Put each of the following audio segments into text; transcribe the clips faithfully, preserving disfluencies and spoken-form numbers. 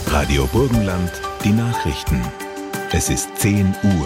Radio Burgenland, die Nachrichten. Es ist zehn Uhr.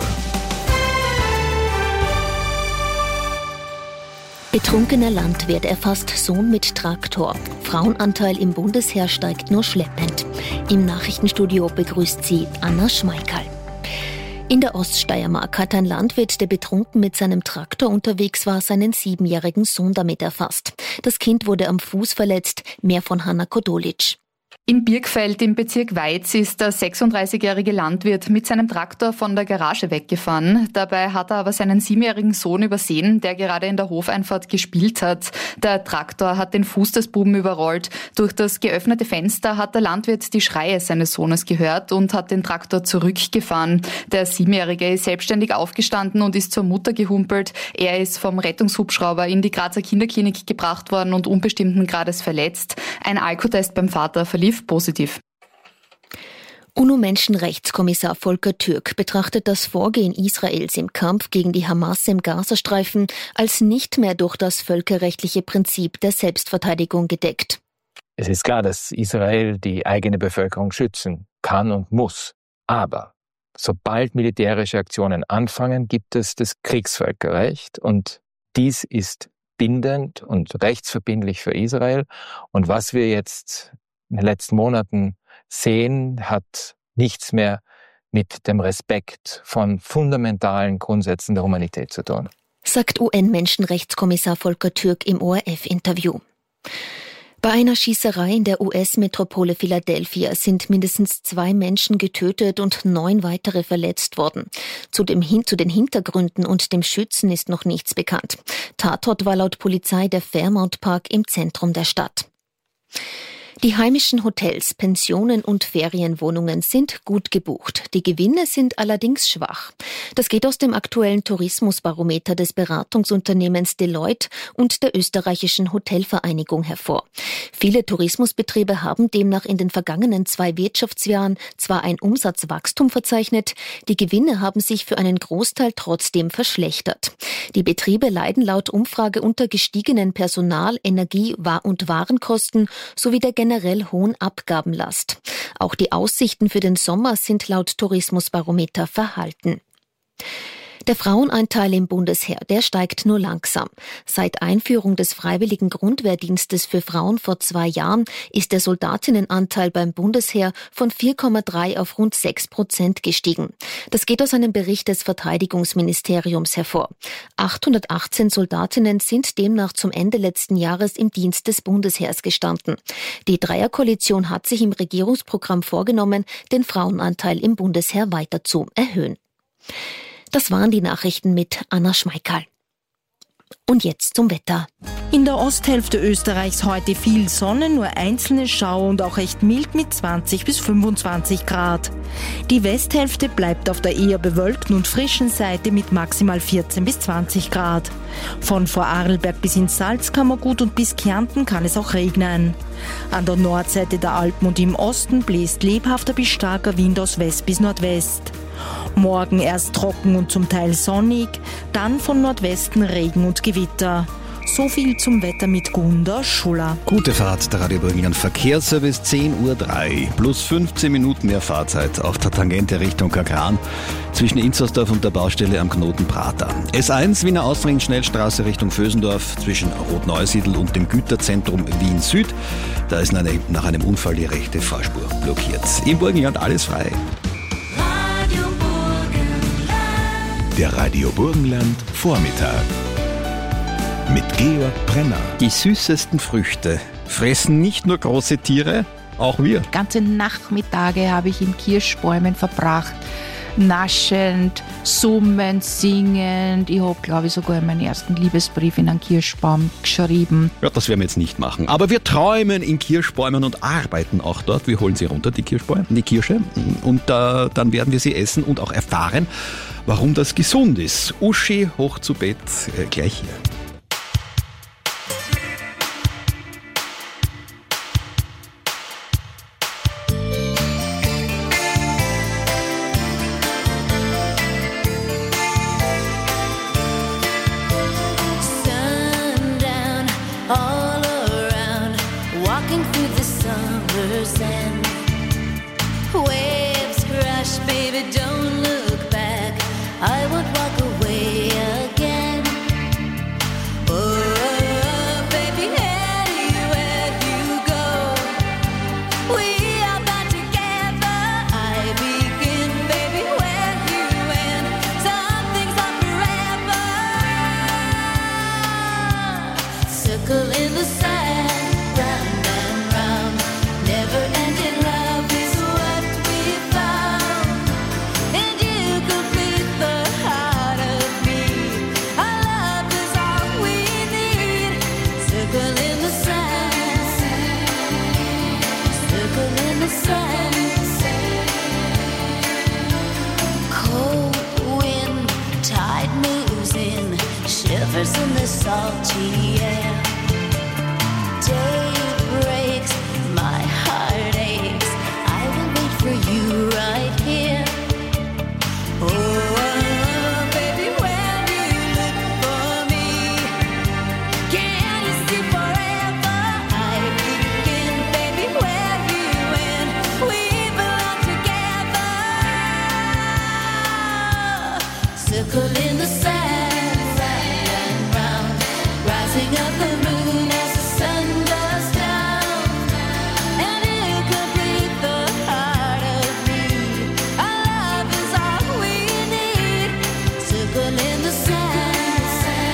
Betrunkener Landwirt erfasst Sohn mit Traktor. Frauenanteil im Bundesheer steigt nur schleppend. Im Nachrichtenstudio begrüßt sie Anna Schmeikerl. In der Oststeiermark hat ein Landwirt, der betrunken mit seinem Traktor unterwegs war, seinen siebenjährigen Sohn damit erfasst. Das Kind wurde am Fuß verletzt. Mehr von Hanna Kodolic. In Birkfeld im Bezirk Weiz ist der sechsunddreißigjährige Landwirt mit seinem Traktor von der Garage weggefahren. Dabei hat er aber seinen siebenjährigen Sohn übersehen, der gerade in der Hofeinfahrt gespielt hat. Der Traktor hat den Fuß des Buben überrollt. Durch das geöffnete Fenster hat der Landwirt die Schreie seines Sohnes gehört und hat den Traktor zurückgefahren. Der Siebenjährige ist selbstständig aufgestanden und ist zur Mutter gehumpelt. Er ist vom Rettungshubschrauber in die Grazer Kinderklinik gebracht worden und unbestimmten Grades verletzt. Ein Alkotest beim Vater verlief positiv. UNO-Menschenrechtskommissar Volker Türk betrachtet das Vorgehen Israels im Kampf gegen die Hamas im Gazastreifen als nicht mehr durch das völkerrechtliche Prinzip der Selbstverteidigung gedeckt. Es ist klar, dass Israel die eigene Bevölkerung schützen kann und muss. Aber sobald militärische Aktionen anfangen, gibt es das Kriegsvölkerrecht und dies ist bindend und rechtsverbindlich für Israel. Und was wir jetzt in den letzten Monaten sehen, hat nichts mehr mit dem Respekt von fundamentalen Grundsätzen der Humanität zu tun. Sagt U N-Menschenrechtskommissar Volker Türk im O R F-Interview. Bei einer Schießerei in der U S-Metropole Philadelphia sind mindestens zwei Menschen getötet und neun weitere verletzt worden. Zu, dem, zu den Hintergründen und dem Schützen ist noch nichts bekannt. Tatort war laut Polizei der Fairmount Park im Zentrum der Stadt. Die heimischen Hotels, Pensionen und Ferienwohnungen sind gut gebucht. Die Gewinne sind allerdings schwach. Das geht aus dem aktuellen Tourismusbarometer des Beratungsunternehmens Deloitte und der österreichischen Hotelvereinigung hervor. Viele Tourismusbetriebe haben demnach in den vergangenen zwei Wirtschaftsjahren zwar ein Umsatzwachstum verzeichnet, die Gewinne haben sich für einen Großteil trotzdem verschlechtert. Die Betriebe leiden laut Umfrage unter gestiegenen Personal-, Energie- und Warenkosten sowie der generell hohen Abgabenlast. Auch die Aussichten für den Sommer sind laut Tourismusbarometer verhalten. Der Frauenanteil im Bundesheer, der steigt nur langsam. Seit Einführung des freiwilligen Grundwehrdienstes für Frauen vor zwei Jahren ist der Soldatinnenanteil beim Bundesheer von vier Komma drei auf rund sechs Prozent gestiegen. Das geht aus einem Bericht des Verteidigungsministeriums hervor. achthundertachtzehn Soldatinnen sind demnach zum Ende letzten Jahres im Dienst des Bundesheers gestanden. Die Dreierkoalition hat sich im Regierungsprogramm vorgenommen, den Frauenanteil im Bundesheer weiter zu erhöhen. Das waren die Nachrichten mit Anna Schmeikerl. Und jetzt zum Wetter. In der Osthälfte Österreichs heute viel Sonne, nur einzelne Schauer und auch recht mild mit zwanzig bis fünfundzwanzig Grad. Die Westhälfte bleibt auf der eher bewölkten und frischen Seite mit maximal vierzehn bis zwanzig Grad. Von Vorarlberg bis ins Salzkammergut und bis Kärnten kann es auch regnen. An der Nordseite der Alpen und im Osten bläst lebhafter bis starker Wind aus West bis Nordwest. Morgen erst trocken und zum Teil sonnig, dann von Nordwesten Regen und Gewitter. So viel zum Wetter mit Gunda Schuller. Gute Fahrt, der Radio Burgenland Verkehrsservice, zehn Uhr drei. Plus fünfzehn Minuten mehr Fahrzeit auf der Tangente Richtung Kagran zwischen Inzersdorf und der Baustelle am Knoten Prater. S eins Wiener Ausring Schnellstraße Richtung Vösendorf zwischen Rotneusiedl und dem Güterzentrum Wien Süd. Da ist eine, nach einem Unfall die rechte Fahrspur blockiert. Im Burgenland alles frei. Der Radio Burgenland Vormittag mit Georg Brenner. Die süßesten Früchte fressen nicht nur große Tiere, auch wir. Ganze Nachmittage habe ich in Kirschbäumen verbracht, naschend, summend, singend. Ich habe, glaube ich, sogar meinen ersten Liebesbrief in einen Kirschbaum geschrieben. Ja, das werden wir jetzt nicht machen. Aber wir träumen in Kirschbäumen und arbeiten auch dort. Wir holen sie runter, die Kirschbäume, die Kirsche. Und äh, dann werden wir sie essen und auch erfahren, warum das gesund ist. Uschi, hoch zu Bett, äh, gleich hier. Waves crash, baby, don't look back. I won't walk away again. Oh, baby, anywhere you go, we are bound together. I begin, baby, where you end. Some things are forever. Circle in the sand, round and round. Never ending love is what we found. And you complete the heart of me. Our love is all we need. Circle in the sand, circle in the sand. Cold wind, tide moves in, shivers in the salty air. Day breaks, my heart aches. I will wait for you right here. Oh, baby, when you look for me, can you see forever? I begin, baby, where you end. We belong together. Circle in the sand, round and round, rising up the moon as the sun goes down. And you complete the heart of me. Our love is all we need. Circle in the sand,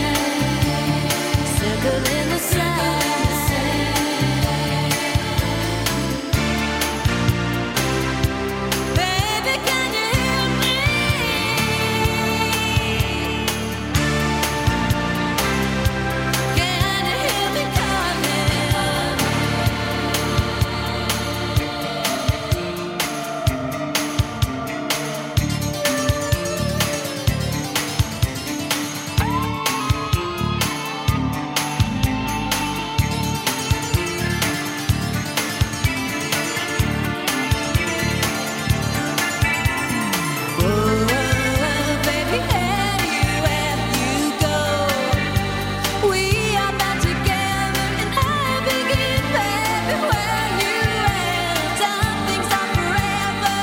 circle in the sand. Baby, can you hear me? Can you hear me calling? Oh, baby, anywhere you go, we are bound together. And I begin, baby, where you end. Some things are forever.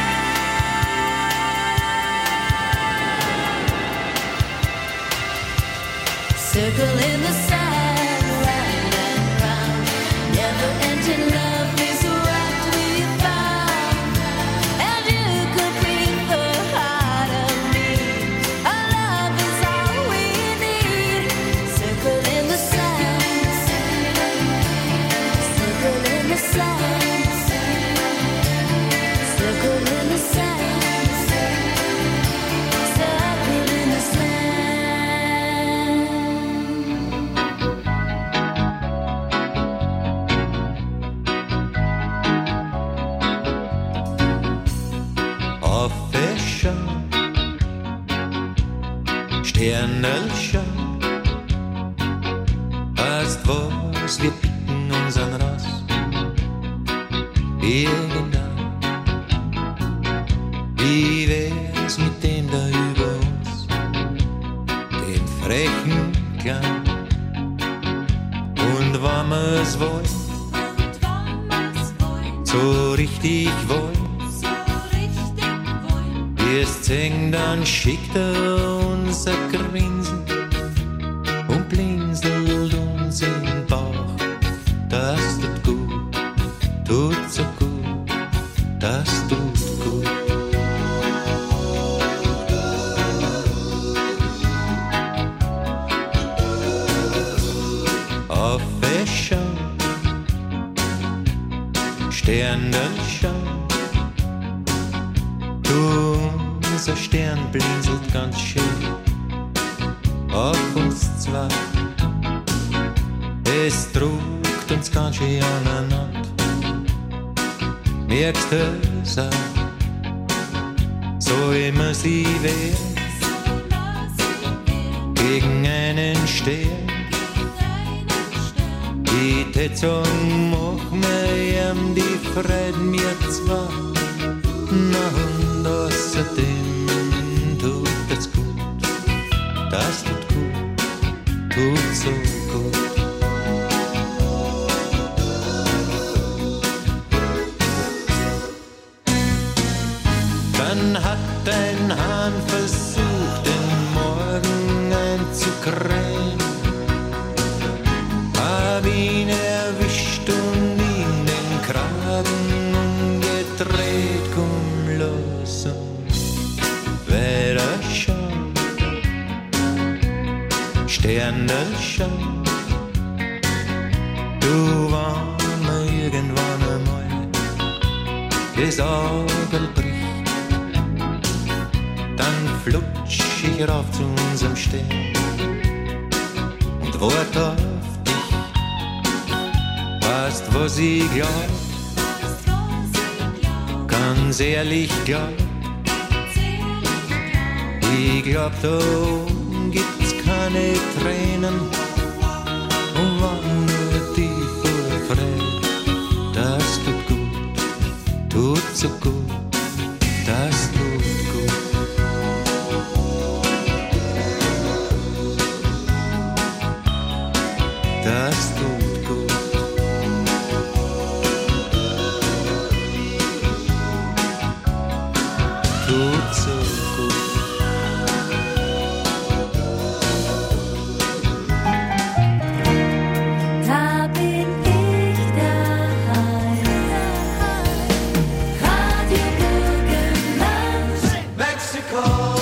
Circle in the sand, round and round. Never ending love is what we found. And you complete the heart of me. Our love is all we need. Circle in the sand, circle in the sand, circle in the sand, circle in the sand. Affärscher, Sternelchen, weißt was, wir picken unseren raus. Irgendwann, wie wär's mit dem da über uns, dem frechen Klein. Und wenn wir's wollen, so richtig wollen, wirst sehen, dann schickt er uns ein Grinsen und blinzelt uns im Bauch. Das tut gut, tut so gut, das tut gut. Affärscher, Sternelchen, du, unser Stern blinzelt ganz schön auf uns zwei. Es druckt uns ganz schön aneinander. Merkst du es auch, so immer sie wär, gegen einen Stern. Ich tät sagen, mach mir ihm die Freude, mir zwar. Na und außerdem tut es gut, das tut gut, tut so gut. schön. Du, wenn mir irgendwann einmal das Auge bricht, dann flutsch ich rauf zu unserem Stern und wart auf dich. Weißt, was ich glaub? Ganz ehrlich glaub, ich glaub, da oben gibt's keine Tränen. Und wenn nur die vor Freude, das tut gut, tut so gut, das tut gut. Das tut gut. Tut so gut. Da bin ich daheim. Radio Burgenland. Mexiko.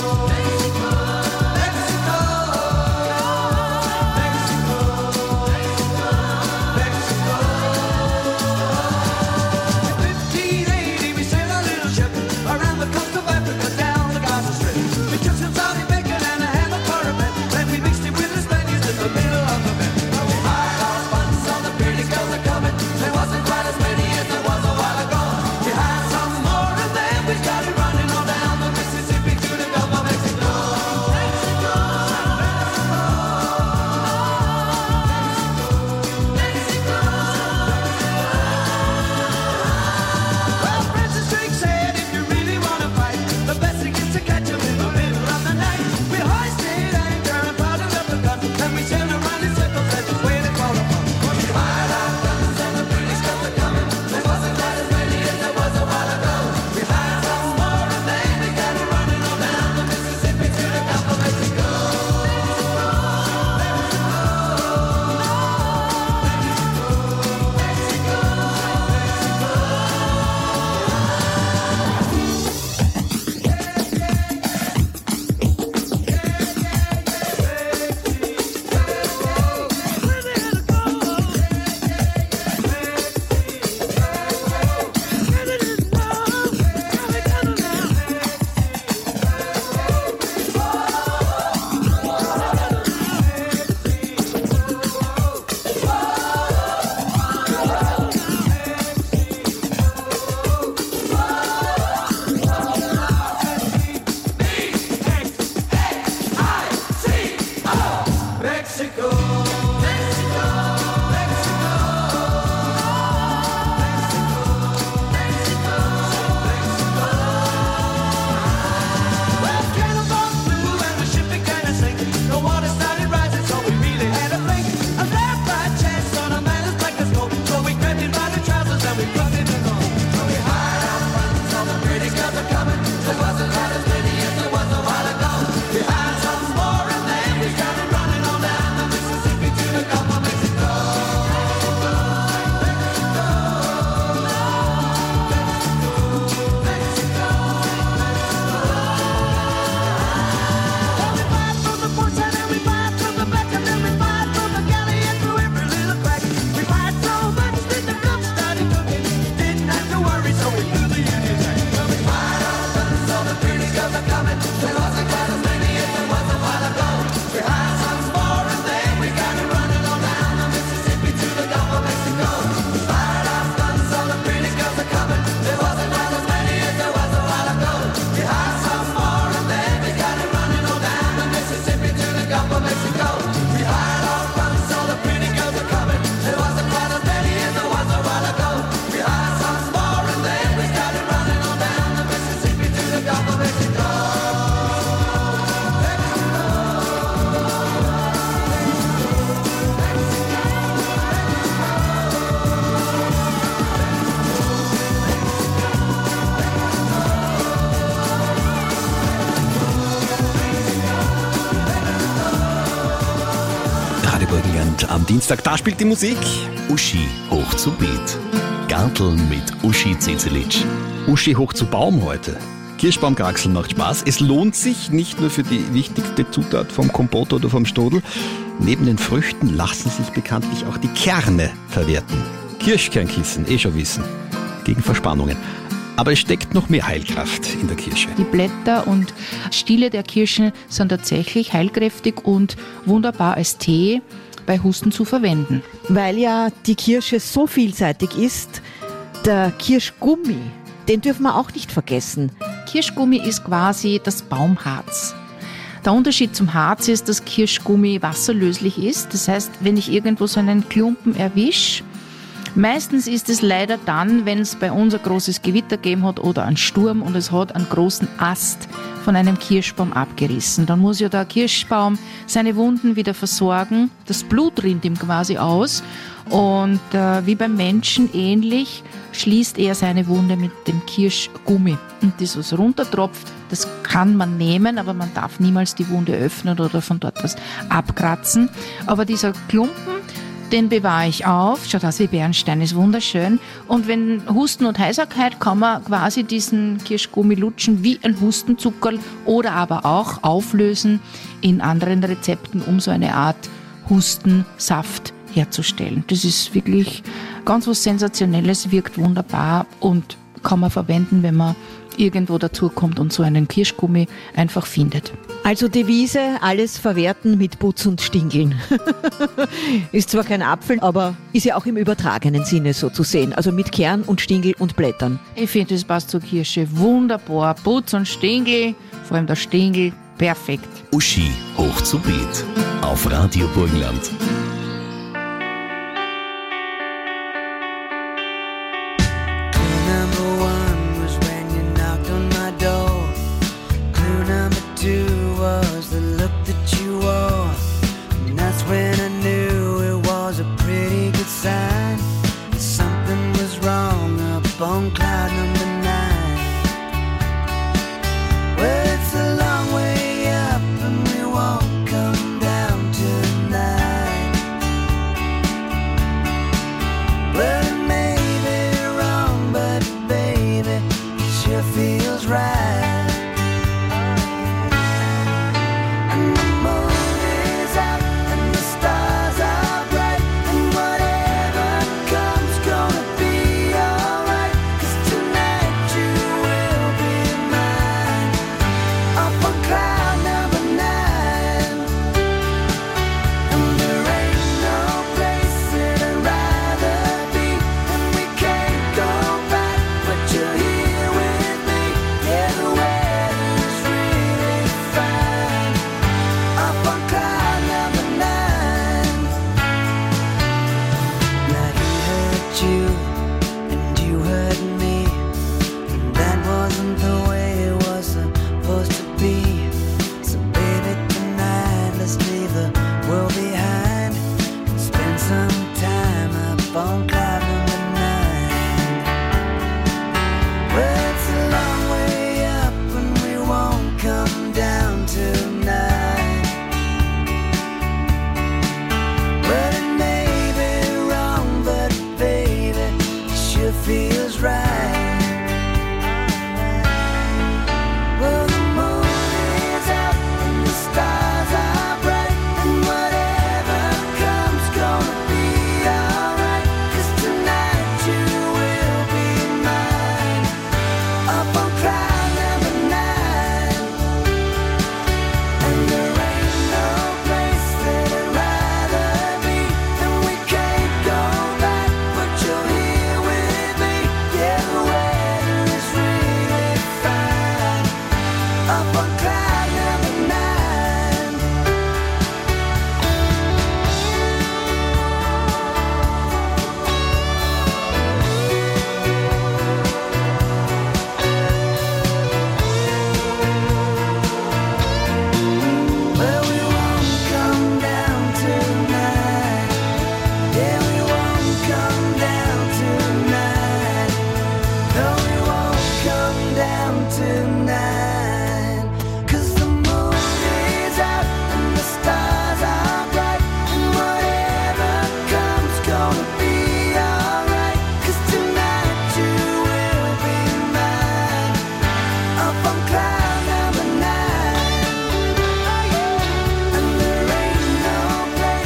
Am Dienstag, da spielt die Musik. Uschi hoch zu Beet. Garteln mit Uschi Zezelic. Uschi hoch zu Baum heute. Kirschbaumkraxeln macht Spaß. Es lohnt sich nicht nur für die wichtigste Zutat vom Kompott oder vom Stodel. Neben den Früchten lassen sich bekanntlich auch die Kerne verwerten. Kirschkernkissen, eh schon wissen, gegen Verspannungen. Aber es steckt noch mehr Heilkraft in der Kirsche. Die Blätter und Stiele der Kirschen sind tatsächlich heilkräftig und wunderbar als Tee bei Husten zu verwenden. Weil ja die Kirsche so vielseitig ist, der Kirschgummi, den dürfen wir auch nicht vergessen. Kirschgummi ist quasi das Baumharz. Der Unterschied zum Harz ist, dass Kirschgummi wasserlöslich ist. Das heißt, wenn ich irgendwo so einen Klumpen erwische, meistens ist es leider dann, wenn es bei uns ein großes Gewitter gegeben hat oder einen Sturm und es hat einen großen Ast von einem Kirschbaum abgerissen. Dann muss ja der Kirschbaum seine Wunden wieder versorgen. Das Blut rinnt ihm quasi aus. Und äh, wie beim Menschen ähnlich schließt er seine Wunde mit dem Kirschgummi. Und das, was runtertropft, das kann man nehmen, aber man darf niemals die Wunde öffnen oder von dort was abkratzen. Aber dieser Klumpen, den bewahre ich auf. Schaut aus wie Bernstein, ist wunderschön. Und wenn Husten und Heiserkeit, kann man quasi diesen Kirschgummi lutschen wie ein Hustenzuckerl oder aber auch auflösen in anderen Rezepten, um so eine Art Hustensaft herzustellen. Das ist wirklich ganz was Sensationelles, wirkt wunderbar und kann man verwenden, wenn man irgendwo dazukommt und so einen Kirschgummi einfach findet. Also Devise, alles verwerten mit Putz und Stingeln. Ist zwar kein Apfel, aber ist ja auch im übertragenen Sinne so zu sehen. Also mit Kern und Stingel und Blättern. Ich finde, das passt zur Kirsche wunderbar. Putz und Stingel, vor allem der Stingel, perfekt. Uschi hoch zu Beat auf Radio Burgenland. On cloud number nine. Well, it's a long way up and we won't come down tonight. Well, it may be wrong, but baby, it sure feels right. And the moon is out and the stars are bright, and whatever comes gonna be alright. Tonight you will be mine, up on cloud number nine. And there ain't no place that I'd rather be, and we can't go back, but you're here with me. Yeah, the weather's really fine, up on cloud number nine. Now he hurt you and you hurt me. That wasn't the way it was supposed to be. So baby, tonight let's leave the world behind and spend some time up on cloud number nine. Well, it's a long way up and we won't come down tonight. Well, it may be wrong, but baby, it sure feels right. Well, the moon is out and the stars are bright, and whatever comes gonna be alright. 'Cause tonight you will be mine, up on cloud number nine. And there ain't no place that I'd rather be, and we can't go back, but you're here with me. Yeah, the weather is really fine, up on cloud number nine. Well, we won't come down tonight. Yeah, we won't come down tonight. No, we won't come down tonight. 'Cause the moon is out and the stars are bright, and whatever comes gonna be alright. 'Cause tonight you will be mine, up on cloud number nine. And there ain't no place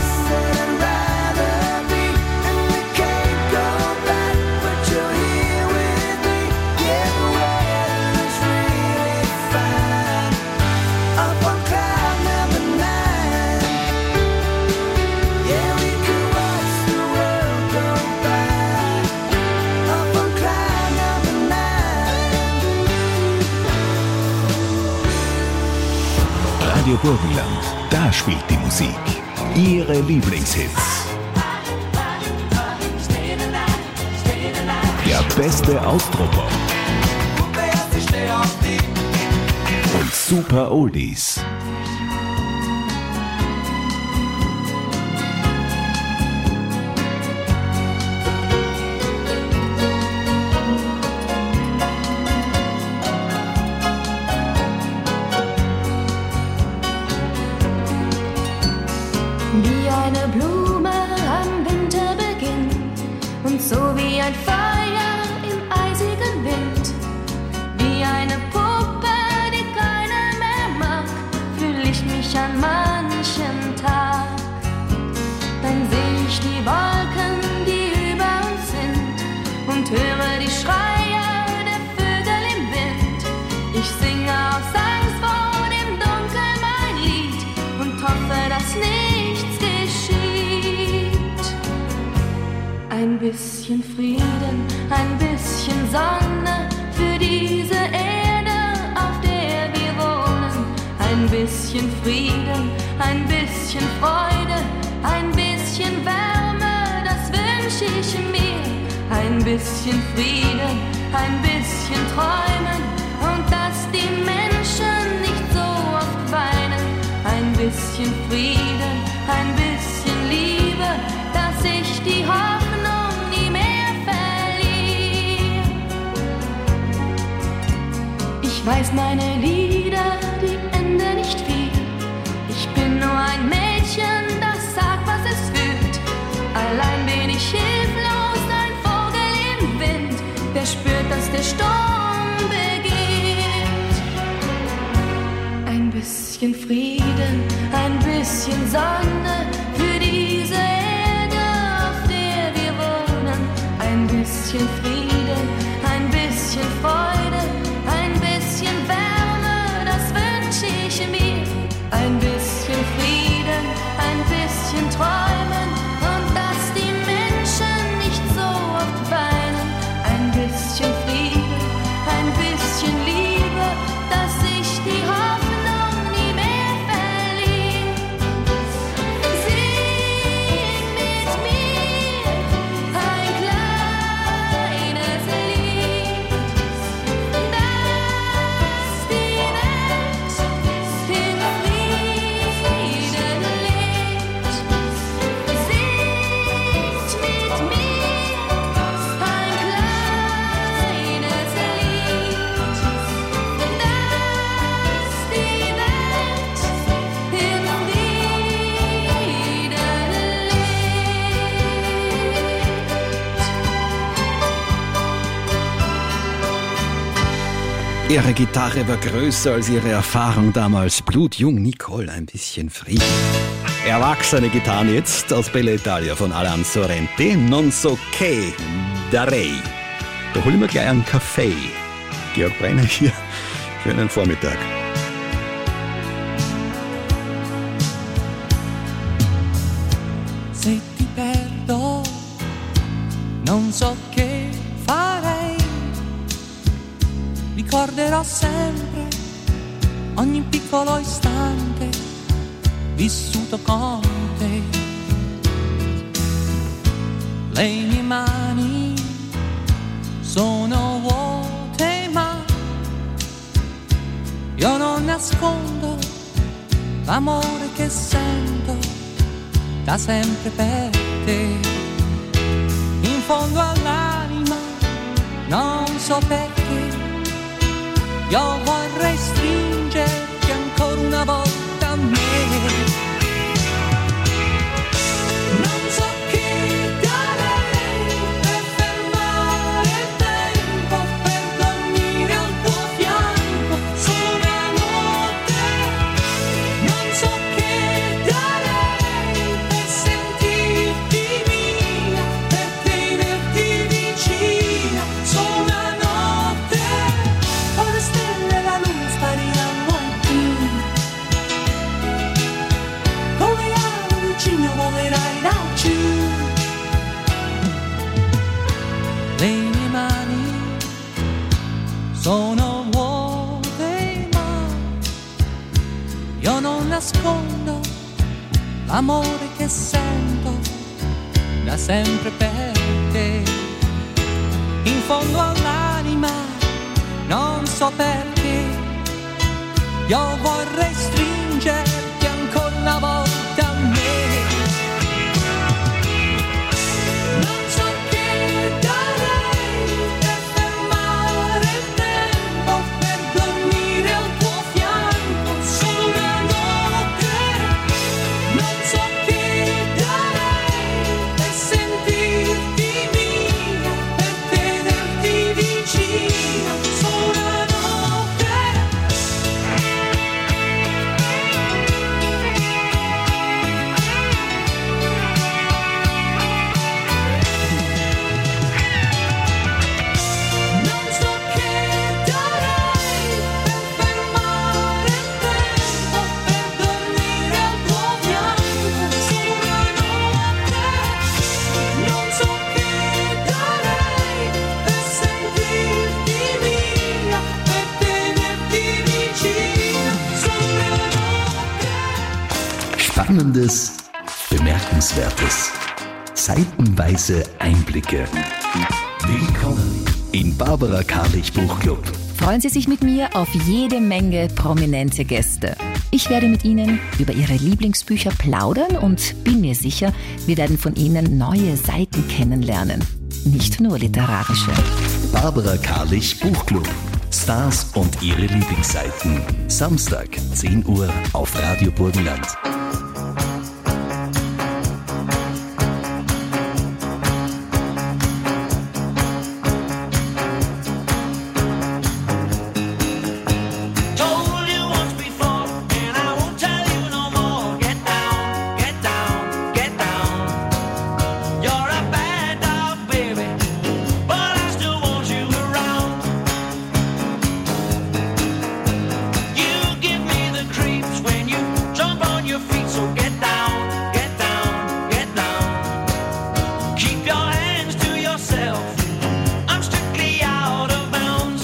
Radio Burgenland. Da spielt die Musik. Ihre Lieblingshits. Der beste Austropop. Und super Oldies. Wie eine Blume am Winterbeginn und so wie ein Feuer im eisigen Wind, wie eine Puppe, die keiner mehr mag, fühl ich mich an manchen Tag. Dann seh ich die Wolken, die über uns sind und höre die Schreie der Vögel im Wind. Ich singe aus Angst vor dem Dunkel mein Lied und hoffe, dass nichts geschieht. Ein bisschen Frieden, ein bisschen Sonne für diese Erde, auf der wir wohnen. Ein bisschen Frieden, ein bisschen Freude, ein bisschen Wärme, das wünsch ich mir. Ein bisschen Frieden, ein bisschen Träumen und dass die Menschen nicht so oft weinen. Ein bisschen Frieden, ein bisschen Liebe, dass ich die Hoffnung nie mehr verliere. Ich weiß meine Lieder, die enden nicht viel. Ich bin nur ein Mädchen, das sagt, was es fühlt. Allein bin ich hilflos, ein Vogel im Wind, der spürt, dass der Sturm beginnt. Ein bisschen Frieden, ein bisschen Sonne für diese Erde, auf der wir wohnen. Ein bisschen Frieden, ein bisschen Freude, ein bisschen Wärme, das wünsch ich mir. Ein bisschen Frieden, ein bisschen Träumen und dass die Menschen nicht so oft weinen. Ein bisschen Frieden, ein bisschen Liebe, dass ich die Hoffnung nie mehr verliere. Sing mit mir ein kleines Lied, dass die Welt in Frieden lebt. Singt mit mir ein kleines Lied, dass die Welt in Frieden lebt. Ihre Gitarre war größer als ihre Erfahrung damals. Blutjung Nicole, ein bisschen Frieden. Erwachsene Gitarren jetzt aus Bella Italia von Alan Sorrenti. Non so che darei. Da hol ich mir gleich einen Kaffee. Georg Brenner hier. Schönen Vormittag. Se ti perdo, non so che farei. Ricorderò sempre ogni piccolo istante vissuto con te. Le mie mani sono vuote, ma io non nascondo l'amore che sento da sempre per te. In fondo all'anima non so perché io vorrei stringerti ancora una volta a me. Non so che darei per fermare il tempo, per dormire al tuo fianco solo una notte. Non so che darei per sentirti mia, per tenerti vicina solo una notte. Con le stelle e la luna spariranno più. Come amo vicino volerai laggiù. Le mie mani sono vuote, ma io non nascondo l'amore che sento da sempre per te. In fondo all'anima, non so perché, io vorrei stringerti ancora una volta a me. Non so che darei per fermare il tempo, per dormire al tuo fianco solo una notte. Non so che darei per sentirti mia, per tenerti vicino solo una notte. Non so che darei per fermare il tempo, per dormire al tuo fianco solo una notte. Non so che darei per sentirti mia, per tenerti vicino solo una notte. Spannendes, Bemerkenswertes, seitenweise Einblicke. Willkommen in Barbara Karlich Buchclub. Freuen Sie sich mit mir auf jede Menge prominente Gäste. Ich werde mit Ihnen über Ihre Lieblingsbücher plaudern und bin mir sicher, wir werden von Ihnen neue Seiten kennenlernen. Nicht nur literarische. Barbara Karlich Buchclub. Stars und ihre Lieblingsseiten. Samstag, zehn Uhr auf Radio Burgenland. Told you once before, and I won't tell you no more. Get down, get down, get down. You're a bad dog, baby, but I still want you around. You give me the creeps when you jump on your feet, so get down, get down, get down. Keep your hands to yourself. I'm strictly out of bounds.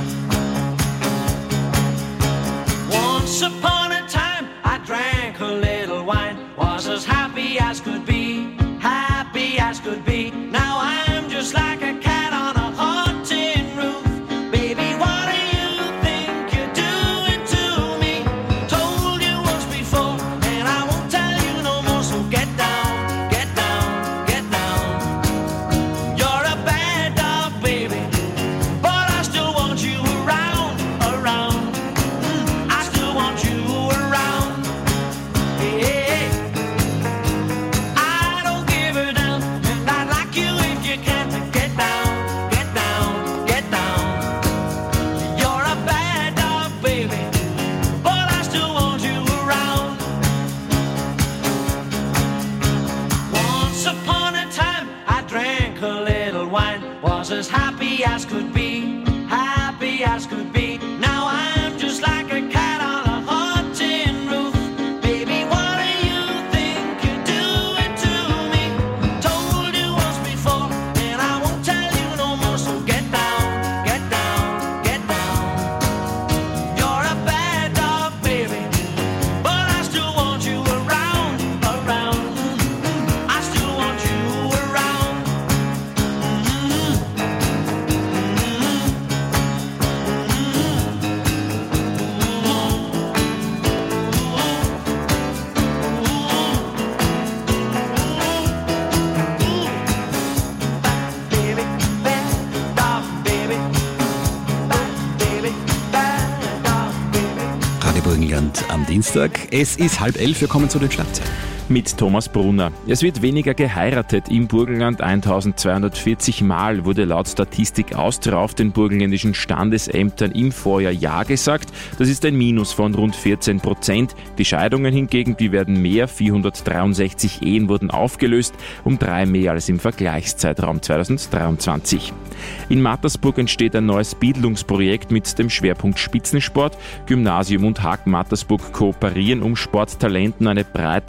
Once upon a time, I drank a little wine, was as happy as could be, happy as could be. Now I'm just like a cat on a hot tin roof. Baby, what do you think you're doing to me? Told you once before, and I won't tell you no more. So get down, get down, get down. You're a bad dog, baby, but I still want you around, around. Mm, I still want you around. Hey, I don't give a damn, and I'd like you if you can. Get down, get down, get down. You're a bad dog, baby, but I still want you around. Once upon a time, I drank a little wine, was as happy as could be, happy as could be. Now I'm just like a cat on a hot tin roof. Baby, what do you think you're doing to me? Told you once before, and I won't tell you no more. So get down, get down, get down. You're a bad dog, baby, but I still want you around, around. Mm, I still want you around. Baby, bad dog, baby. Bad baby, bad dog, baby. Radio Burgenland am Dienstag. Es ist halb elf, wir kommen zu den Schlagzeilen. Mit Thomas Brunner. Es wird weniger geheiratet im Burgenland. eintausendzweihundertvierzig Mal wurde laut Statistik Austria auf den burgenländischen Standesämtern im Vorjahr Ja gesagt. Das ist ein Minus von rund vierzehn Prozent. Die Scheidungen hingegen, die werden mehr. vierhundertdreiundsechzig Ehen wurden aufgelöst, um drei mehr als im Vergleichszeitraum zweitausenddreiundzwanzig. In Mattersburg entsteht ein neues Bildungsprojekt mit dem Schwerpunkt Spitzensport. Gymnasium und Haag Mattersburg kooperieren, um Sporttalenten eine breite Ausbildung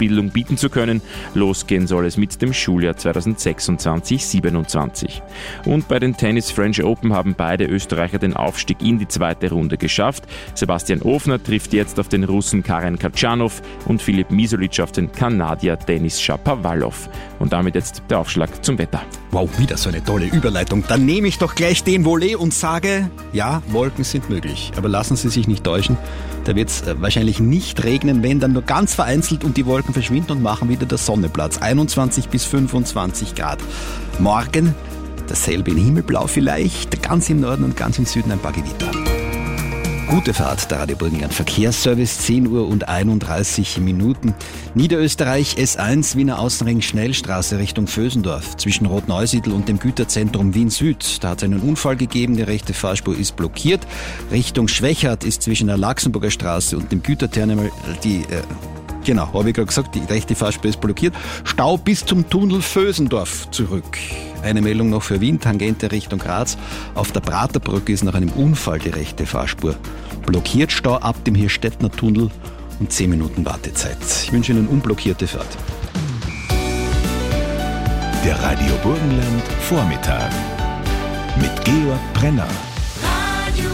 Ausbildung bieten zu können. Losgehen soll es mit dem Schuljahr zweitausendsechsundzwanzig siebenundzwanzig. Und bei den Tennis French Open haben beide Österreicher den Aufstieg in die zweite Runde geschafft. Sebastian Ofner trifft jetzt auf den Russen Karen Khachanov und Filip Misolic auf den Kanadier Denis Shapovalov. Und damit jetzt der Aufschlag zum Wetter. Wow, wieder so eine tolle Überleitung. Dann nehme ich doch gleich den Volley und sage, ja, Wolken sind möglich. Aber lassen Sie sich nicht täuschen, da wird es wahrscheinlich nicht regnen, wenn dann nur ganz vereinzelt und die Wolken verschwinden und machen wieder der Sonne Platz. einundzwanzig bis fünfundzwanzig Grad. Morgen dasselbe in Himmelblau vielleicht, ganz im Norden und ganz im Süden ein paar Gewitter. Gute Fahrt, der Radio Burgenland Verkehrsservice, zehn Uhr und einunddreißig Minuten. Niederösterreich S eins, Wiener Außenring Schnellstraße Richtung Vösendorf, zwischen Rotneusiedl und dem Güterzentrum Wien Süd. Da hat es einen Unfall gegeben, die rechte Fahrspur ist blockiert. Richtung Schwechat ist zwischen der Laxenburger Straße und dem Güterterminal die... Äh, Genau, habe ich gerade gesagt, die rechte Fahrspur ist blockiert. Stau bis zum Tunnel Vösendorf zurück. Eine Meldung noch für Wien, Tangente Richtung Graz. Auf der Praterbrücke ist nach einem Unfall die rechte Fahrspur blockiert. Stau ab dem Hirstettner Tunnel und zehn Minuten Wartezeit. Ich wünsche Ihnen unblockierte Fahrt. Der Radio Burgenland Vormittag mit Georg Brenner. Radio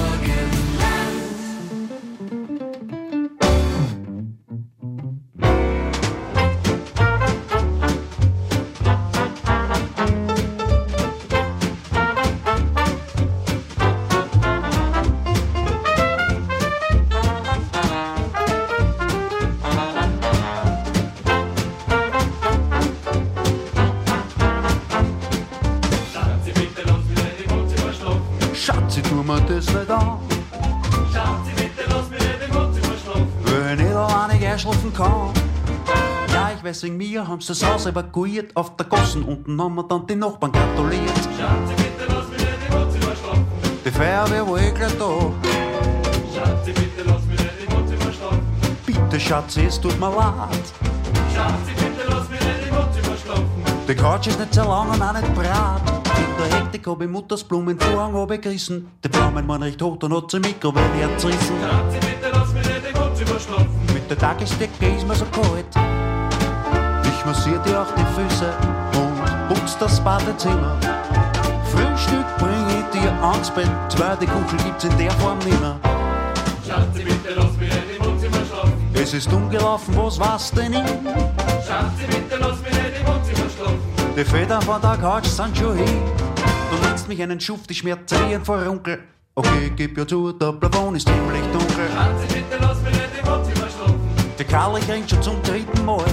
Schatzi, tu mir das nicht an. Schatzi, bitte lass mich nicht im Wohnzimmer schlafen. Wenn ich alleine gern schlafen kann. Ja, ich weiß, wegen mir haben sie das Haus evakuiert. Auf der Gossen unten haben wir dann die Nachbarn gratuliert. Schatzi, bitte lass mich nicht im Wohnzimmer schlafen. Die Feuerwehr war eh gleich da. Schatzi, bitte lass mich nicht im Wohnzimmer schlafen. Bitte, Schatzi, es tut mir leid. Schatzi, bitte lass mich nicht im Wohnzimmer schlafen. Die Couch ist nicht so lang und auch nicht breit. In der Hektik hab ich Mutters Blumenvorhang abgerissen. Die Flammen waren recht hoch, dann hat sie Mikrowelle zerrissen. Schatzi, bitte lass mich nicht im Wohnzimmer schlafen. Mit der Tagesdecke ist mir so kalt. Ich massier dir auch die Füße und putz das Badezimmer. Frühstück bring ich dir ans Bett, weil die Kuchel gibt's in der Form nimmer. Schatzi, bitte lass mich nicht im Wohnzimmer schlafen. Es ist umgelaufen, was war's denn ich? Schatzi, bitte lass mich nicht im Wohnzimmer schlafen. Die Federn von der Couch sind schon hin. Du nennst mich einen Schuft, die schmerzen vor Runkel. Okay, gib ja zu, der Plafond ist ziemlich dunkel. Schatzi, bitte lass mich nicht im Wohnzimmer schlafen. Der Karl rennt schon zum dritten Mal.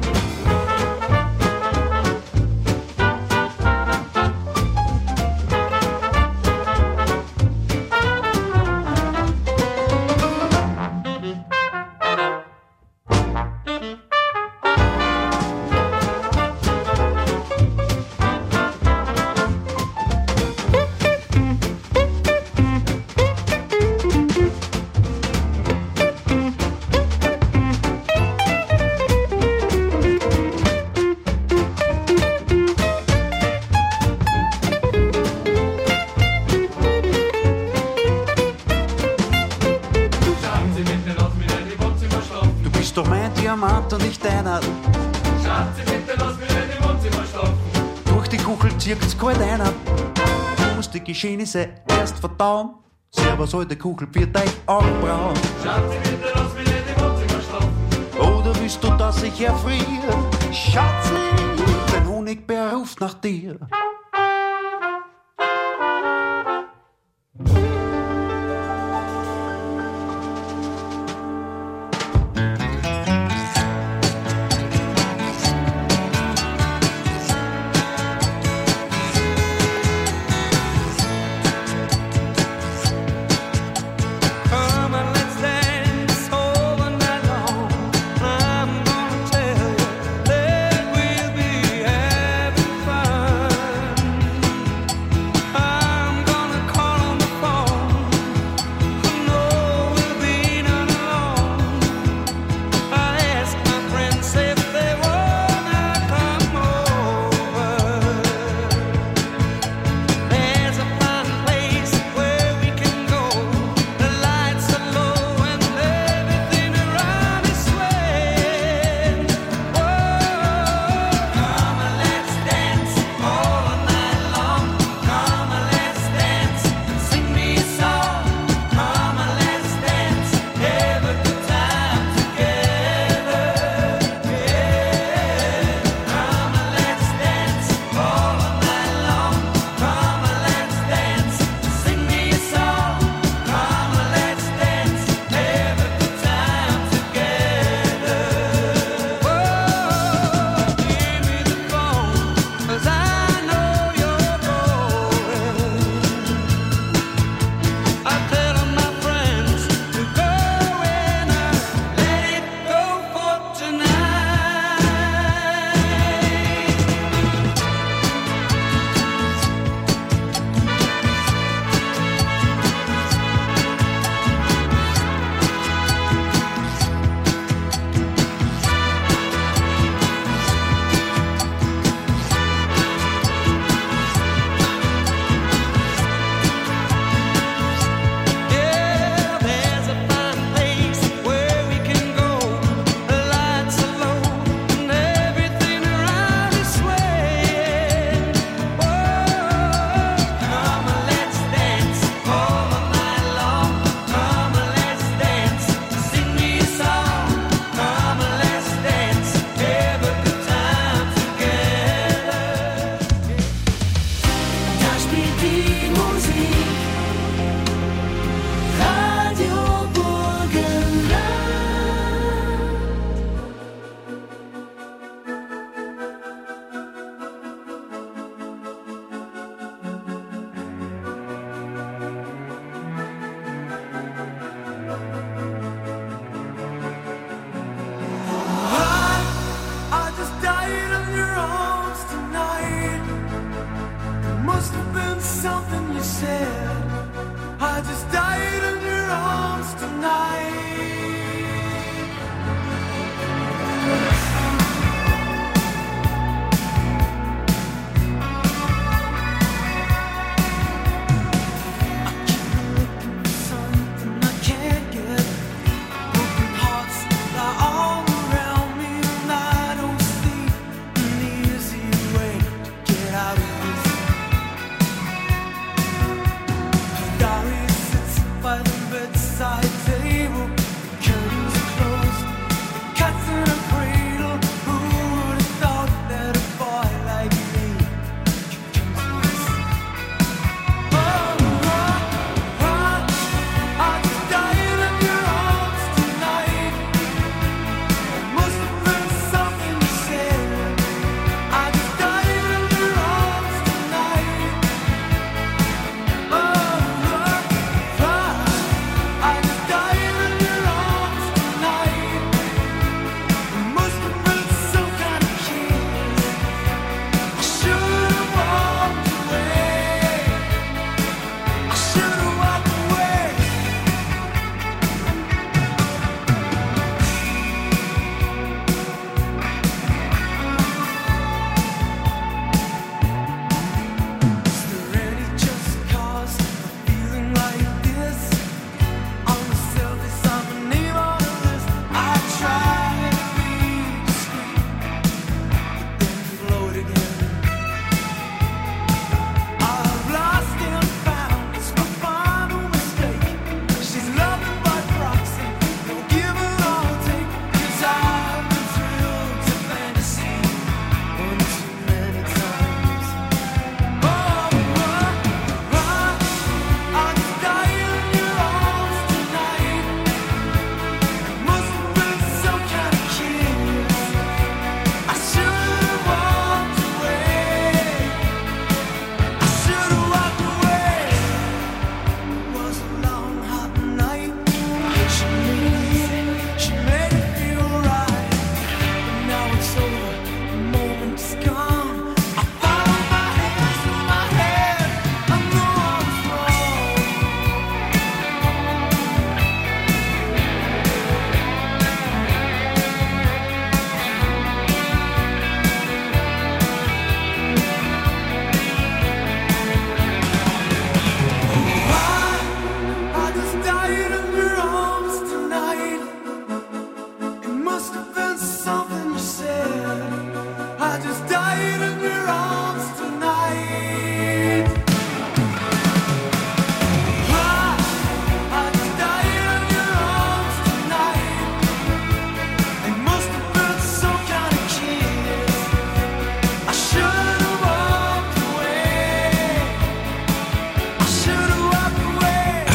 Und nicht deiner. Schatzi, bitte lass mich nicht im Wohnzimmer schlafen. Durch die Kuchel zirkt's kalt einer. Du musst die Geschehnisse erst verdauen. Servus, alte Kuchel, für dein Augenbrauen. Schatzi, bitte lass mich nicht im Wohnzimmer schlafen. Oder willst du, dass ich erfriere? Schatzi, dein Honigbär ruft nach dir.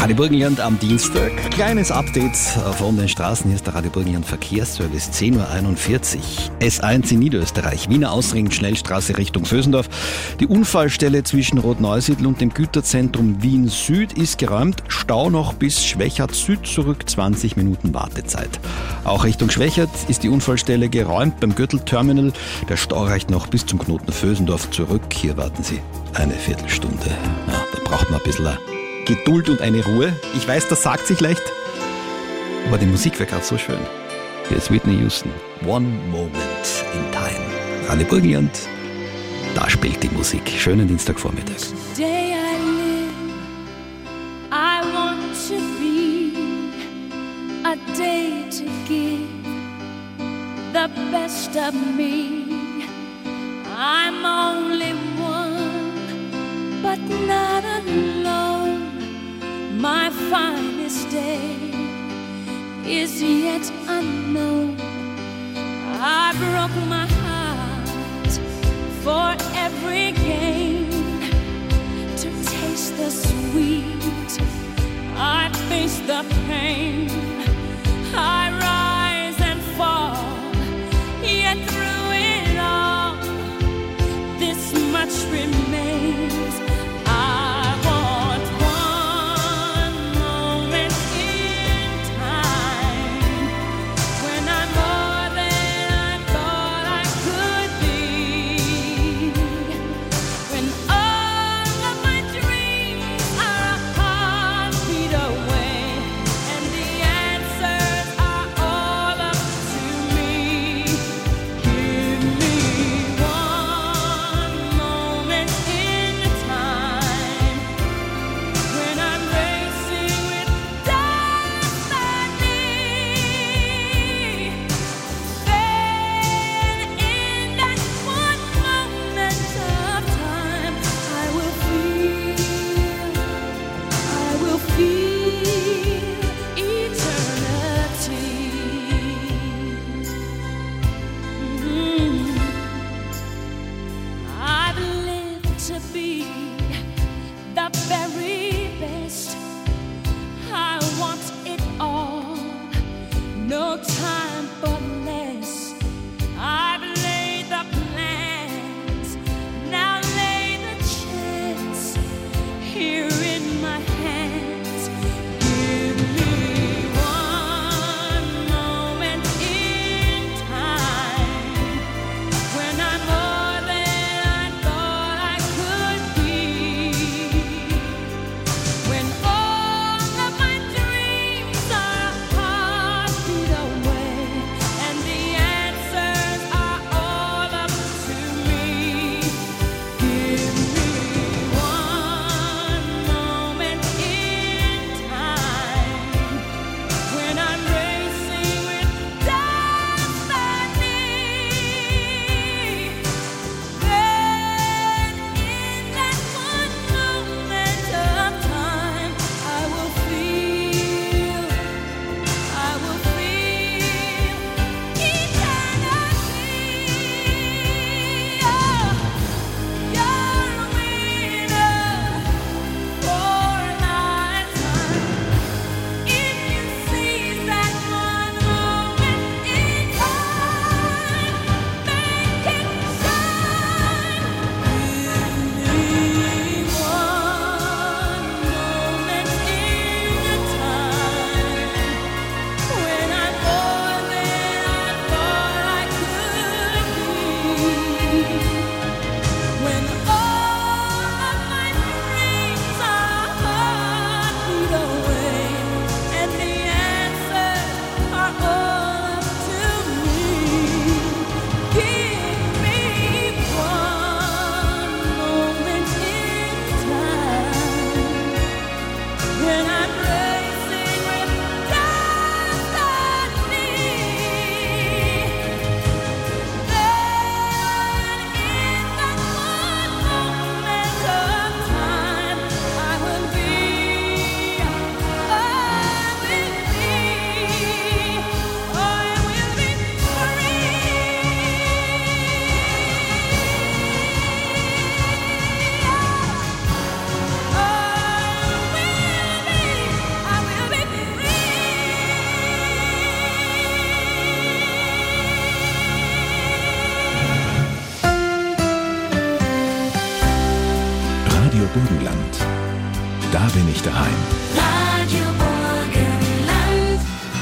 Radio Burgenland am Dienstag. Kleines Update von den Straßen. Hier ist der Radio Burgenland Verkehrsservice, zehn Uhr einundvierzig. S eins in Niederösterreich, Wiener Ausring, Schnellstraße Richtung Vösendorf. Die Unfallstelle zwischen Rotneusiedl und dem Güterzentrum Wien Süd ist geräumt. Stau noch bis Schwächert Süd zurück, zwanzig Minuten Wartezeit. Auch Richtung Schwächert ist die Unfallstelle geräumt beim Gürtelterminal. Der Stau reicht noch bis zum Knoten Vösendorf zurück. Hier warten Sie eine Viertelstunde. Ja, da braucht man ein bisschen Geduld und eine Ruhe. Ich weiß, das sagt sich leicht, aber die Musik wäre gerade so schön. Hier ist Whitney Houston. One Moment in Time. Radio Burgenland, da spielt die Musik. Schönen Dienstagvormittag. Day I live, I want to be a day to give the best of me. I'm only one, but not alone. My finest day is yet unknown. I broke my heart for every gain to taste the sweet. I face the pain. I rise and fall, yet through it all, this much remains. I want one moment in time when I'm more than I thought I could be, when all of my dreams are a heartbeat away and the daheim. Radio Burgenland.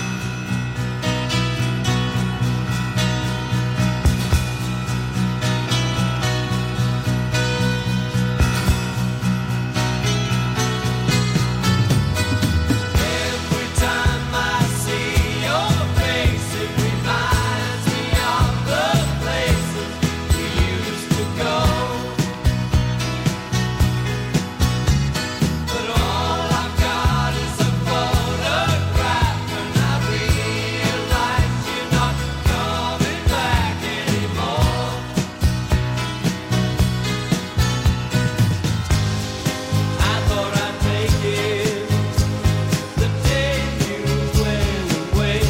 Every time I see your face, it reminds me of the places we used to go. But all I've got is a photograph, and I realize you're not coming back anymore. I thought I'd take it the day you went away,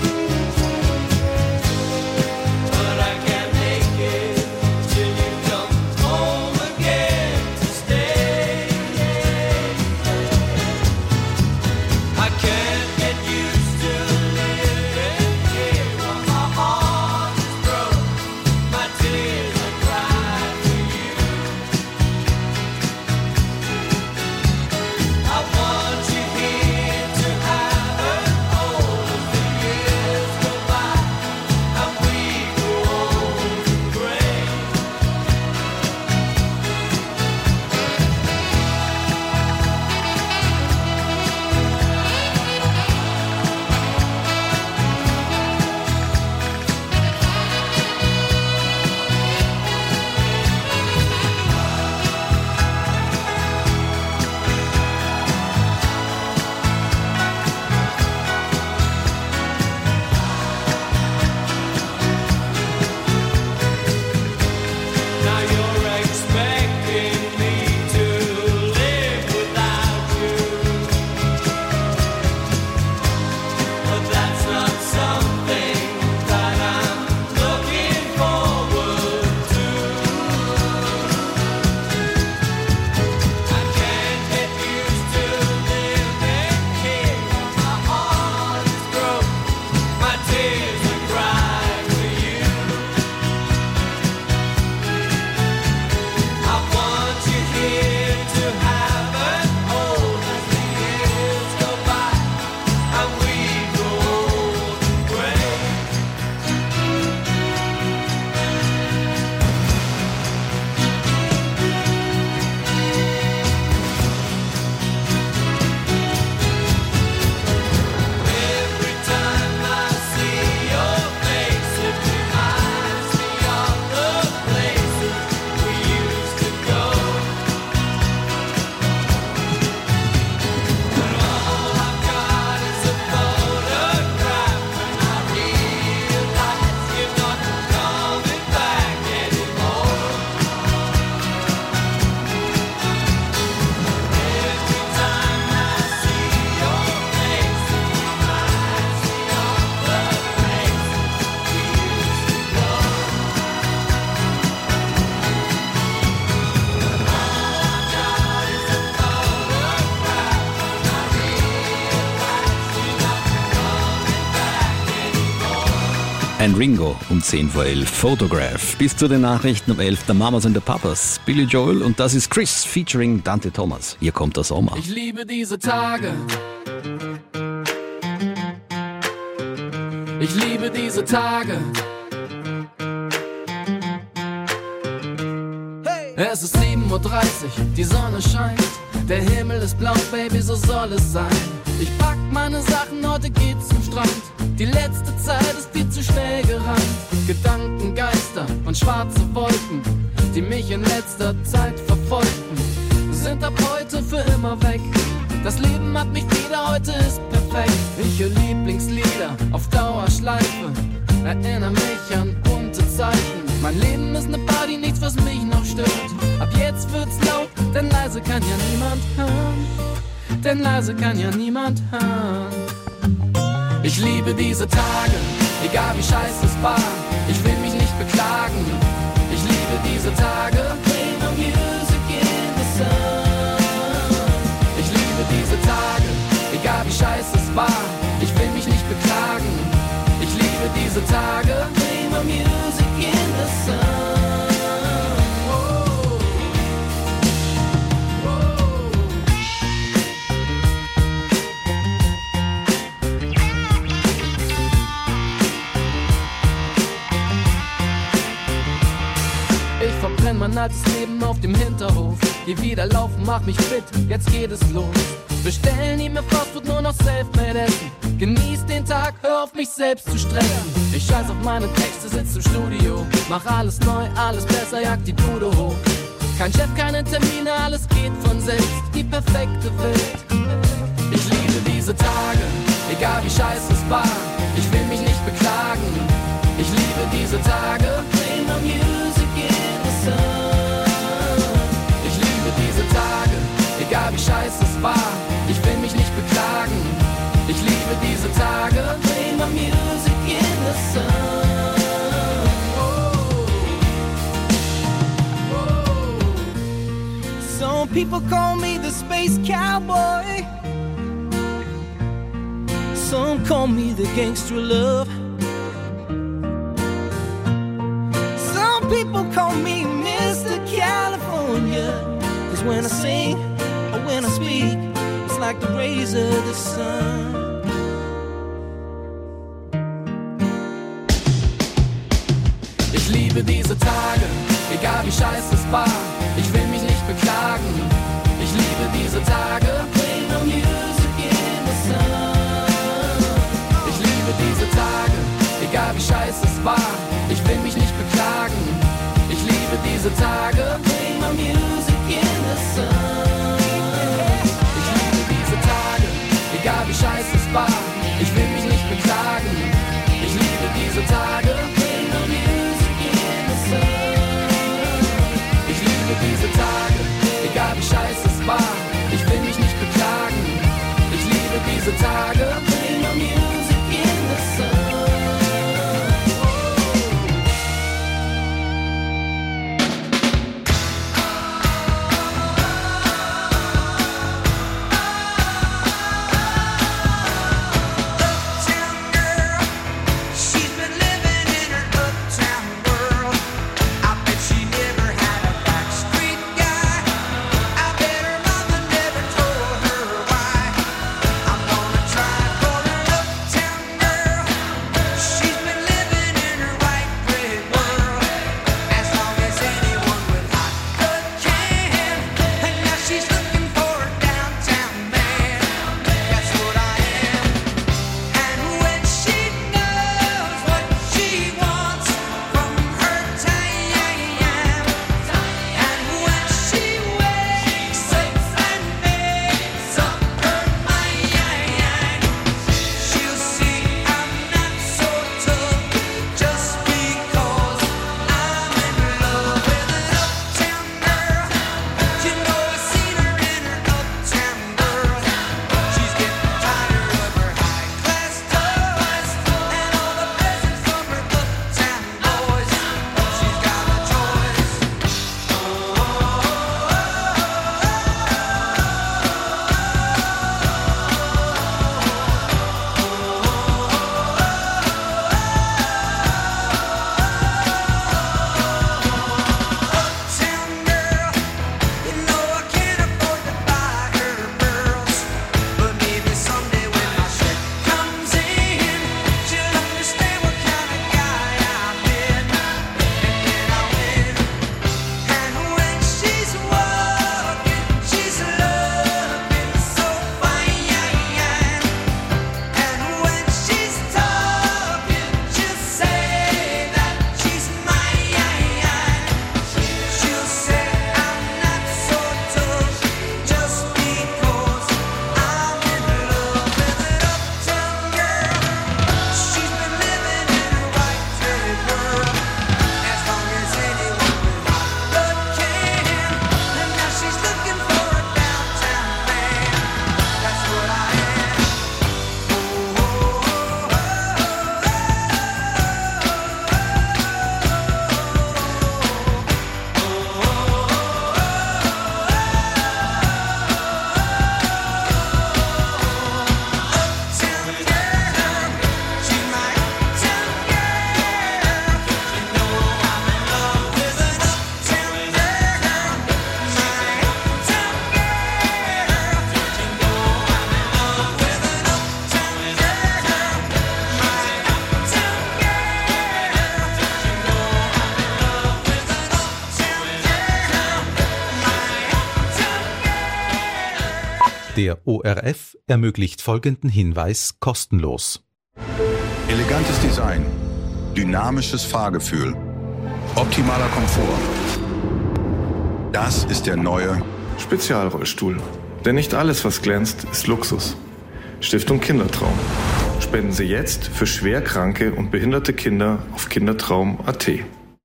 but I can't make it till you come home again to stay. I can't get used to living here when my heart is broke, my tears are crying for you. I want you here to have an hold as the years go by and we grow old and gray. Now you're expecting me to live without you, but that's not something that I'm looking forward to. I can't get used to living here. My heart is broke, my tears are crying for you. I want you here to have an hold as the years go by and we grow old and gray. Every time I see your face, it reminds me of the places we used to go. But all I've got is a photograph, and I realize you're not coming back anymore. Every time I see your face, it reminds me of the places we used to go. Ein Ringo um zehn vor elf. Photograph. Bis zu den Nachrichten um elf. Der Mamas and the Papas. Billy Joel und das ist Chris featuring Dante Thomas. Hier kommt der Sommer. Ich liebe diese Tage. Ich liebe diese Tage. Es ist sieben Uhr dreißig, die Sonne scheint. Der Himmel ist blau, Baby, so soll es sein. Ich pack meine Sachen, heute geht's zum Strand. Die letzte Zeit ist viel zu schnell gerannt. Gedankengeister und schwarze Wolken, die mich in letzter Zeit verfolgten, sind ab heute für immer weg. Das Leben hat mich wieder, heute ist perfekt. Ich höre Lieblingslieder auf Dauerschleife, erinnere mich an bunte Zeiten. Mein Leben ist ne Party, nichts was mich noch stört. Ab jetzt wird's laut, denn leise kann ja niemand hören. Denn leise kann ja niemand hören. Ich liebe diese Tage, egal wie scheiße es war. Ich will mich nicht beklagen. Ich liebe diese Tage. Play my music in the sun. Ich liebe diese Tage, egal wie scheiße es war. Ich will mich nicht beklagen. Ich liebe diese Tage. Play my music in the sun. altes Leben auf dem Hinterhof. Geh wieder laufen, mach mich fit, jetzt geht es los. Bestell nie mehr Fastfood, nur noch Selfmade essen. Genieß den Tag, hör auf mich selbst zu stressen. Ich scheiß auf meine Texte, sitz im Studio. Mach alles neu, alles besser, jag die Bude hoch. Kein Chef, keine Termine, alles geht von selbst. Die perfekte Welt. Ich liebe diese Tage, egal wie scheiße es war. Ich will mich nicht beklagen. Ich liebe diese Tage. Play my music in the sun. Ich liebe diese Tage, egal wie scheiße es war. Ich will mich nicht beklagen. Ich liebe diese Tage. Play my music in the sun. Some people call me the space cowboy. Some call me the gangster of love. Some people call me Mister California. Cause when I sing or when I speak, it's like the rays of the sun. Ich liebe diese Tage, egal wie scheiße es war. Ich will mich nicht beklagen. Ich liebe diese Tage. Play my music in the sun. Ich liebe diese Tage, egal wie scheiße es war. Ich will mich nicht beklagen. Ich liebe diese Tage. Play my music in the sun. Ich liebe diese Tage, egal wie scheiße es war. Ich will mich nicht beklagen. Ich liebe diese Tage. Play my music in the sun. Ich liebe diese Tage, egal wie scheiße es war. Ich will mich nicht beklagen. Ich liebe diese Tage. Play my music in the sun. She's been living in her uptown world. I bet she never had a backstreet guy. I bet her mother never told her why. I'm gonna try for Der O R F ermöglicht folgenden Hinweis kostenlos. Elegantes Design, dynamisches Fahrgefühl, optimaler Komfort. Das ist der neue Spezialrollstuhl. Denn nicht alles, was glänzt, ist Luxus. Stiftung Kindertraum. Spenden Sie jetzt für schwerkranke und behinderte Kinder auf kindertraum punkt a t.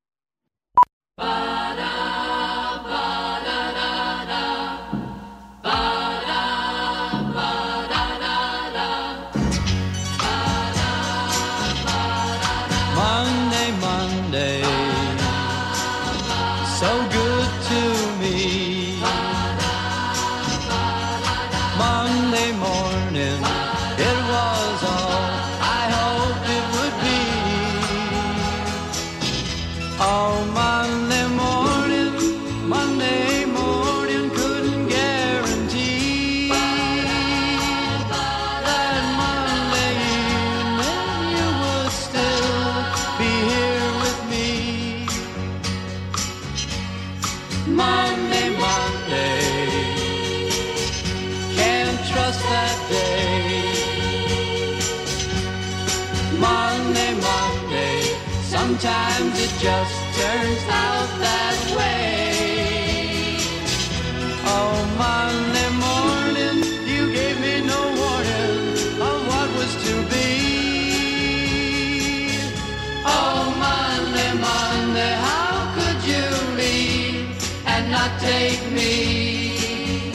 Monday, Monday, so good to me. Monday morning, it was all I hoped it would be. Oh, Monday morning, Monday morning, couldn't guarantee that Monday evening you would still be here with me. Monday, Monday, can't trust that day. Monday, Monday, sometimes it just turns out that way. Oh, Monday morning, you gave me no warning of what was to be. Oh, Monday, Monday, how could you leave and not take me?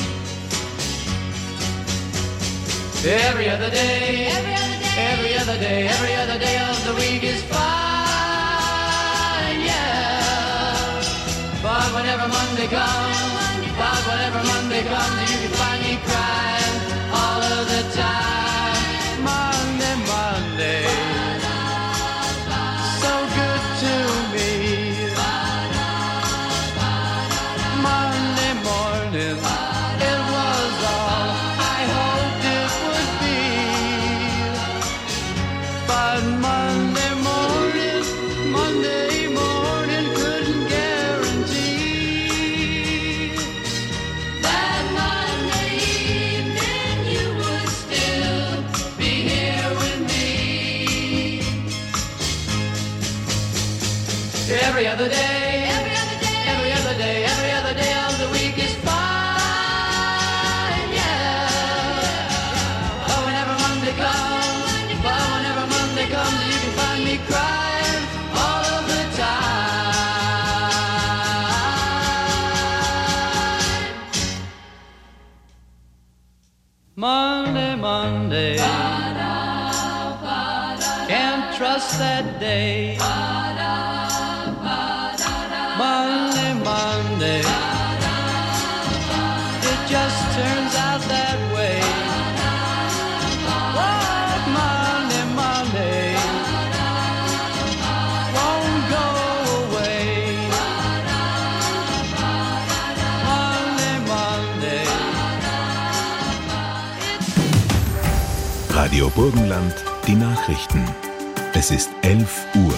Every other day, every other day, every other day, every other day of the week is fine, yeah. But whenever Monday comes, but whenever Monday comes, you can find me crying all of the time. Monday, Monday, so good to me. Monday morning, it was all I hoped it would be. But Monday morning, Monday morning couldn't guarantee that Monday evening you would still be here with me. Every other day, every other day, every other day, every other day of the week is fine, yeah. But whenever Monday comes, but whenever Monday comes, you can find me crying all of the time. Monday, Monday, can't trust that day. Monday, Monday, it just turns out that way. Oh, Monday, Monday, won't go away. Monday, Monday. Radio Burgenland, die Nachrichten. Es ist elf Uhr.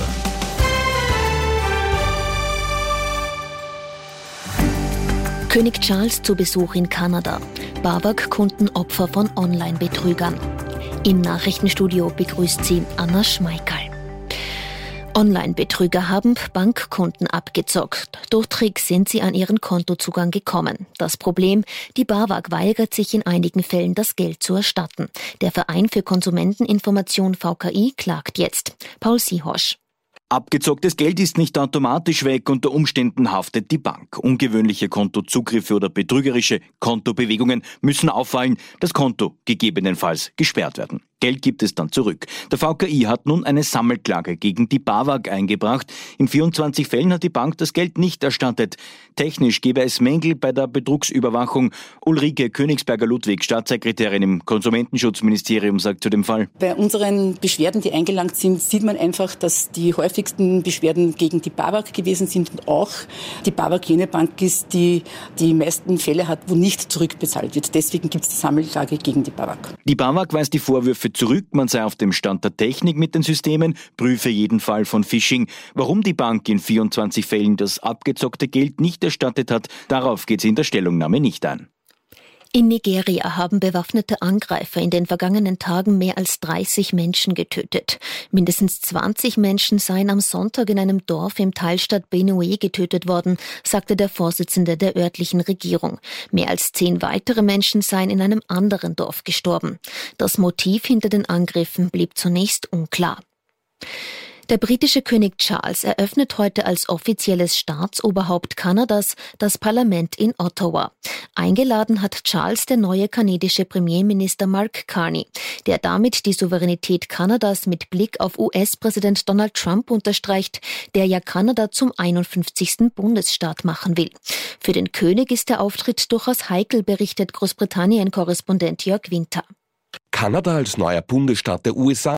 König Charles zu Besuch in Kanada. BAWAG-Kunden Opfer von Online-Betrügern. Im Nachrichtenstudio begrüßt sie Anna Schmeickerl. Online-Betrüger haben Bankkunden abgezockt. Durch Tricks sind sie an ihren Kontozugang gekommen. Das Problem, die BAWAG weigert sich in einigen Fällen, das Geld zu erstatten. Der Verein für Konsumenteninformation V K I klagt jetzt. Paul Siehosch. Abgezocktes Geld ist nicht automatisch weg, unter Umständen haftet die Bank. Ungewöhnliche Kontozugriffe oder betrügerische Kontobewegungen müssen auffallen, das Konto gegebenenfalls gesperrt werden. Geld gibt es dann zurück. Der V K I hat nun eine Sammelklage gegen die BAWAG eingebracht. In vierundzwanzig Fällen hat die Bank das Geld nicht erstattet. Technisch gebe es Mängel bei der Betrugsüberwachung. Ulrike Königsberger-Ludwig, Staatssekretärin im Konsumentenschutzministerium, sagt zu dem Fall. Bei unseren Beschwerden, die eingelangt sind, sieht man einfach, dass die häufigsten Beschwerden gegen die BAWAG gewesen sind und auch die BAWAG jene Bank ist, die die meisten Fälle hat, wo nicht zurückbezahlt wird. Deswegen gibt es die Sammelklage gegen die BAWAG. Die BAWAG weist die Vorwürfe zurück, man sei auf dem Stand der Technik mit den Systemen, prüfe jeden Fall von Phishing. Warum die Bank in vierundzwanzig Fällen das abgezockte Geld nicht erstattet hat, darauf geht sie in der Stellungnahme nicht ein. In Nigeria haben bewaffnete Angreifer in den vergangenen Tagen mehr als dreißig Menschen getötet. Mindestens zwanzig Menschen seien am Sonntag in einem Dorf im Teilstaat Benue getötet worden, sagte der Vorsitzende der örtlichen Regierung. Mehr als zehn weitere Menschen seien in einem anderen Dorf gestorben. Das Motiv hinter den Angriffen blieb zunächst unklar. Der britische König Charles eröffnet heute als offizielles Staatsoberhaupt Kanadas das Parlament in Ottawa. Eingeladen hat Charles der neue kanadische Premierminister Mark Carney, der damit die Souveränität Kanadas mit Blick auf U S-Präsident Donald Trump unterstreicht, der ja Kanada zum einundfünfzigsten Bundesstaat machen will. Für den König ist der Auftritt durchaus heikel, berichtet Großbritannien-Korrespondent Jörg Winter. Kanada als neuer Bundesstaat der U S A